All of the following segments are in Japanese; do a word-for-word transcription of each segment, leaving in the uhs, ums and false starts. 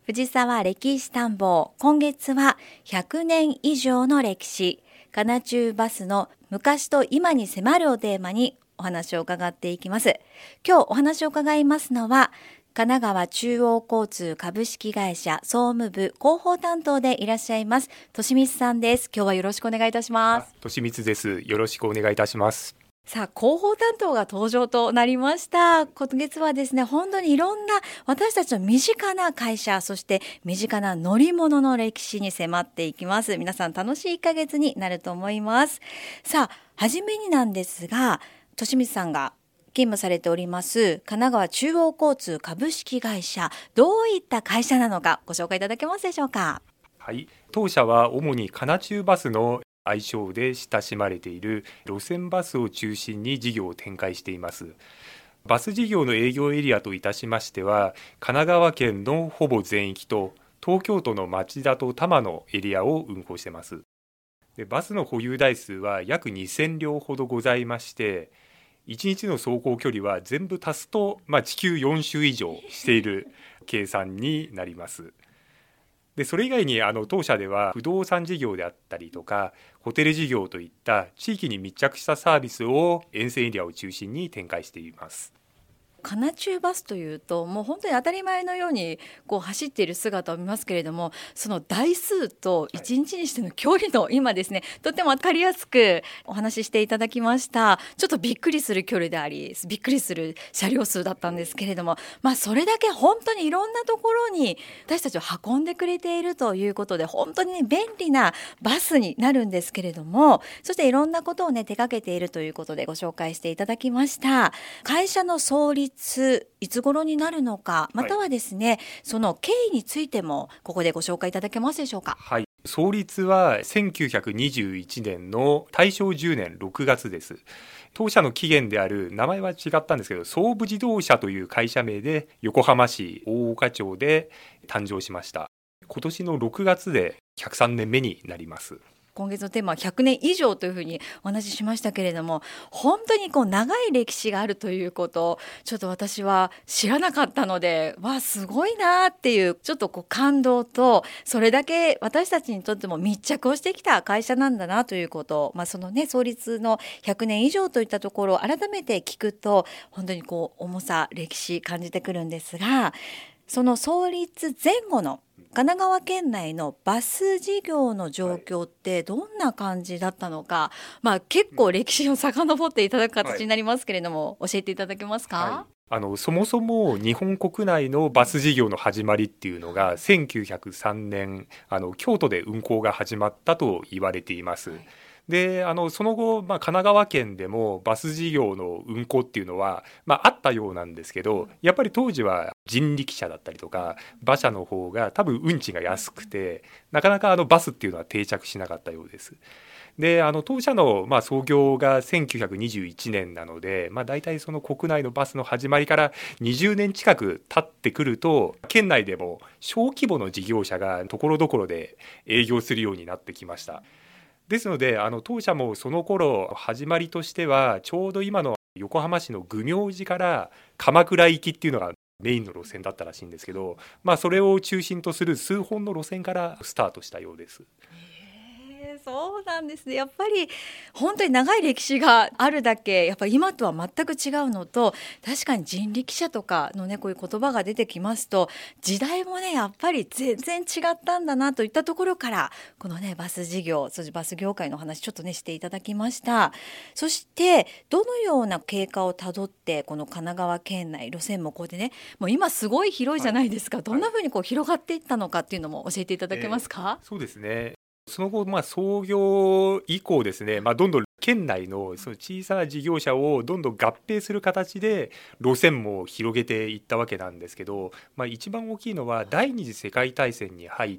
藤沢歴史探訪、今月はひゃくねん以上の歴史、神奈中バスの昔と今に迫るをテーマにお話を伺っていきます。今日お話を伺いますのは、神奈川中央交通株式会社総務部広報担当でいらっしゃいます利光さんです。今日はよろしくお願いいたします。 利光です。よろしくお願いいたします。 さあ、広報担当が登場となりました。今月はですね、本当にいろんな私たちの身近な会社、そして身近な乗り物の歴史に迫っていきます。皆さん楽しいいっかげつになると思います。さあ、はじめになんですが、利光さんが勤務されております神奈川中央交通株式会社、どういった会社なのかご紹介いただけますでしょうか。 はい、当社は主に神奈中バスの愛称で親しまれている路線バスを中心に事業を展開しています。バス事業の営業エリアといたしましては、神奈川県のほぼ全域と東京都の町田と多摩のエリアを運行しています。でバスの保有台数は約にせんりょうほどございまして、いちにちの走行距離は全部足すと、まあ、地球よんしゅう以上している計算になります。でそれ以外にあの当社では不動産事業であったりとかホテル事業といった地域に密着したサービスを沿線エリアを中心に展開しています。 神奈中バスというともう本当に当たり前のようにこう走っている姿を見ますけれども、その台数といちにちにしての距離の今ですね、とても分かりやすくお話ししていただきました。ちょっとびっくりする距離でありびっくりする車両数だったんですけれども、まあそれだけ本当にいろんなところに私たちを運んでくれているということで、本当に、ね、便利なバスになるんですけれども、そしていろんなことをね手掛けているということでご紹介していただきました。会社の創立いつ頃になるのか、またはですね、はい、その経緯についてもここでご紹介いただけますでしょうか。 はい、創立はせんきゅうひゃくにじゅういちねんの大正じゅうねんろくがつです。当社の起源である名前は違ったんですけど、総武自動車という会社名で横浜市大岡町で誕生しました。今年のろくがつでひゃくさんねんめになります。 今月のテーマはひゃくねん以上というふうにお話ししましたけれども、本当にこう長い歴史があるということちょっと私は知らなかったので、わあすごいなっていうちょっとこう感動と、それだけ私たちにとっても密着をしてきた会社なんだなということ、まあ、そのね創立のひゃくねん以上といったところを改めて聞くと本当にこう重さ歴史感じてくるんですが、その創立前後の神奈川県内のバス事業の状況ってどんな感じだったのか、はい、まあ、結構歴史を遡っていただく形になりますけれども、はい、教えていただけますか。 はい、あのそもそも日本国内のバス事業の始まりっていうのがせんきゅうひゃくさんねんあの京都で運行が始まったと言われています。はい、であのその後、まあ、神奈川県でもバス事業の運行っていうのは、まあ、あったようなんですけど、やっぱり当時は人力車だったりとか馬車の方が多分運賃が安くて、なかなかあのバスっていうのは定着しなかったようです。であの当社のまあ創業がせんきゅうひゃくにじゅういちねんなので、まあ、大体その国内のバスの始まりからにじゅうねん近く経ってくると、県内でも小規模の事業者がところどころで営業するようになってきました。ですのであの当社もその頃始まりとしてはちょうど今の横浜市の愚明寺から鎌倉行きっていうのがメインの路線だったらしいんですけど、まあ、それを中心とする数本の路線からスタートしたようです。 そうなんですね。やっぱり本当に長い歴史があるだけやっぱり今とは全く違うのと、確かに人力車とかのねこういう言葉が出てきますと、時代もねやっぱり全然違ったんだなといったところから、このねバス事業、そしてバス業界の話ちょっとねしていただきました。そしてどのような経過をたどってこの神奈川県内路線もこうでね、もう今すごい広いじゃないですか、はい、どんなふうにこう広がっていったのかっていうのも教えていただけますか。 えー、そうですね。その後、まあ、創業以降ですね、まあ、どんどん県内のその小さな事業者をどんどん合併する形で路線も広げていったわけなんですけど、まあ、一番大きいのは第二次世界大戦に入って、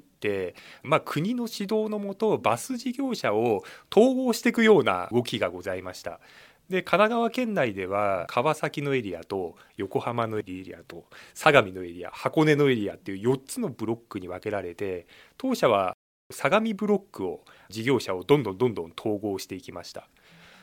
まあ、国の指導のもとバス事業者を統合していくような動きがございました。で神奈川県内では川崎のエリアと横浜のエリアと相模のエリア、箱根のエリアっていうよっつのブロックに分けられて、当社は相模ブロックを事業者をどんどんどんどん統合していきました。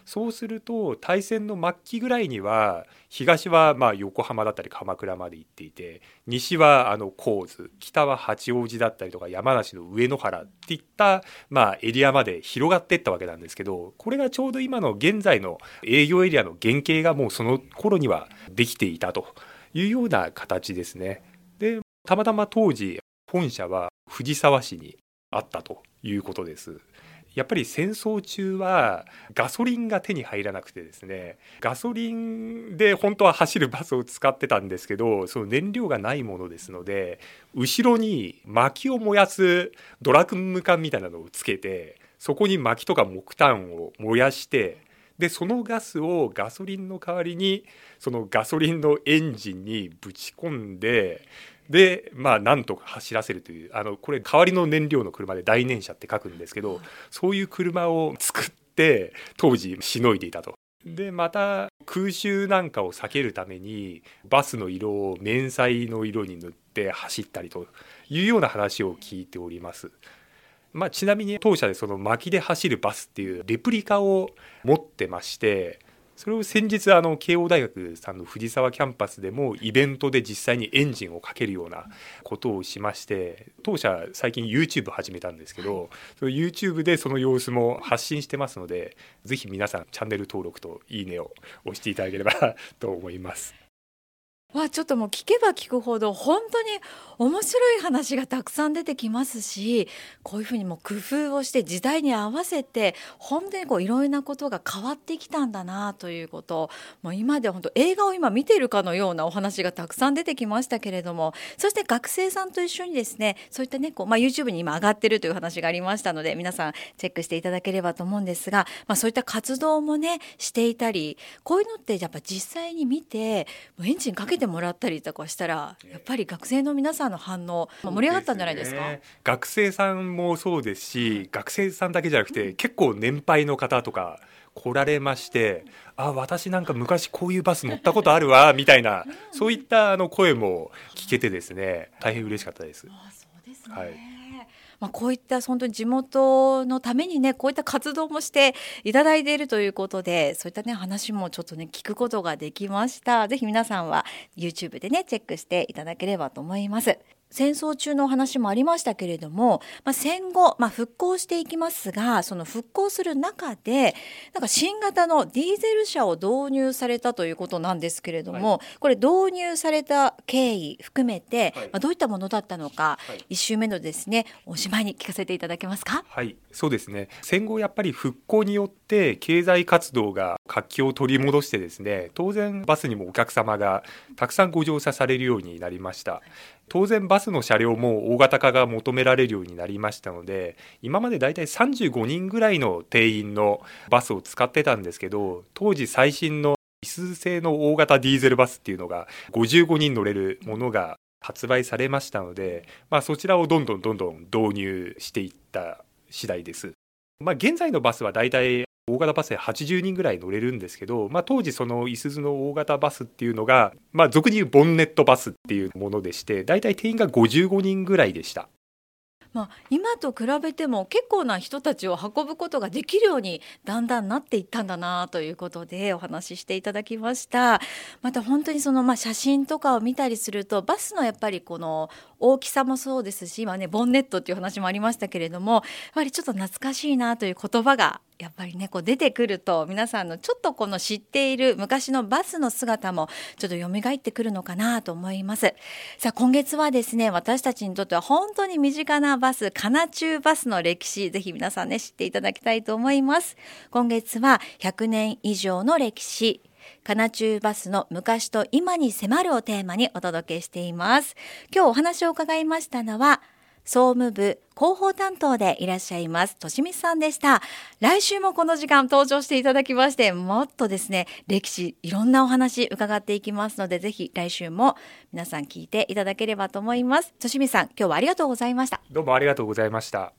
そうすると大戦の末期ぐらいには東はまあ横浜だったり鎌倉まで行っていて、西はあの神津、北は八王子だったりとか山梨の上野原っていったまあエリアまで広がっていったわけなんですけど、これがちょうど今の現在の営業エリアの原型がもうその頃にはできていたというような形ですね。で、たまたま当時本社は藤沢市にあったということです。やっぱり戦争中はガソリンが手に入らなくてですね、ガソリンで本当は走るバスを使ってたんですけど、その燃料がないものですので、後ろに薪を燃やすドラクム缶みたいなのをつけて、そこに薪とか木炭を燃やして、でそのガスをガソリンの代わりにそのガソリンのエンジンにぶち込んで、でまあなんとか走らせるという、あのこれ代わりの燃料の車で大燃車って書くんですけど、そういう車を作って当時しのいでいたと。でまた空襲なんかを避けるためにバスの色を綿彩の色に塗って走ったりというような話を聞いております。まあ、ちなみに当社でその薪で走るバスっていうレプリカを持ってまして、それを先日あの慶応大学さんの藤沢キャンパスでもイベントで実際にエンジンをかけるようなことをしまして、当社最近 YouTube 始めたんですけど、その YouTube でその様子も発信してますので、ぜひ皆さんチャンネル登録といいねを押していただければと思います。 わあ、ちょっともう聞けば聞くほど本当に面白い話がたくさん出てきますし、こういうふうにもう工夫をして時代に合わせて本当にこういろいろなことが変わってきたんだなということ、もう今では本当映画を今見ているかのようなお話がたくさん出てきましたけれども、そして学生さんと一緒にですね、そういったねこう、まあ、YouTube に今上がってるという話がありましたので、皆さんチェックしていただければと思うんですが、まあ、そういった活動もねしていたり、こういうのってやっぱ実際に見てもうエンジンかけてもらったりとかしたら、やっぱり学生の皆さんの反応盛り上がったんじゃないですか？ そうですね、学生さんもそうですし、学生さんだけじゃなくて、うん、結構年配の方とか来られまして、あ、私なんか昔こういうバス乗ったことあるわみたいな、そういったあの声も聞けてですね、大変嬉しかったです。 あ、そうですね、 はい。 まあ、こういった本当に地元のためにね、こういった活動もしていただいているということで、そういったね話もちょっとね聞くことができました。ぜひ皆さんは YouTube でねチェックしていただければと思います。戦争中のお話もありましたけれども、まあ、戦後、まあ、復興していきますが、その復興する中でなんか新型のディーゼル車を導入されたということなんですけれども、はい、これ導入された経緯含めて、はい、まあ、どういったものだったのか、はい、いち週目のですねおしまいに聞かせていただけますか？ はい、そうですね、戦後やっぱり復興によって経済活動が活気を取り戻してですね、当然バスにもお客様がたくさんご乗車されるようになりました。当然バスの車両も大型化が求められるようになりましたので、今までだいたいさんじゅうごにんぐらいの定員のバスを使ってたんですけど、当時最新のいすゞ製の大型ディーゼルバスっていうのがごじゅうごにん乗れるものが発売されましたので、まあ、そちらをどんどんどんどん導入していった次第です。まあ、現在のバスはだいたい大型バスではちじゅうにんぐらい乗れるんですけど、まあ、当時そのいすゞの大型バスっていうのが、まあ、俗に言うボンネットバスっていうものでして、だいたい定員がごじゅうごにんぐらいでした。 まあ、今と比べても結構な人たちを運ぶことができるようにだんだんなっていったんだなということでお話ししていただきました。また本当にそのまあ写真とかを見たりすると、バスのやっぱりこの大きさもそうですし、今ねボンネットっていう話もありましたけれども、やっぱりちょっと懐かしいなという言葉がやっぱりねこう出てくると、皆さんのちょっとこの知っている昔のバスの姿もちょっと蘇ってくるのかなと思います。さあ今月はですね、私たちにとっては本当に身近なバス、神奈中バスの歴史、ぜひ皆さんね知っていただきたいと思います。今月はひゃくねん以上の歴史、神奈中バスの昔と今に迫るをテーマにお届けしています。今日お話を伺いましたのは総務部広報担当でいらっしゃいますとし光さんでした。来週もこの時間登場していただきまして、もっとですね歴史いろんなお話伺っていきますので、ぜひ来週も皆さん聞いていただければと思います。とし光さん、今日はありがとうございました。 どうもありがとうございました。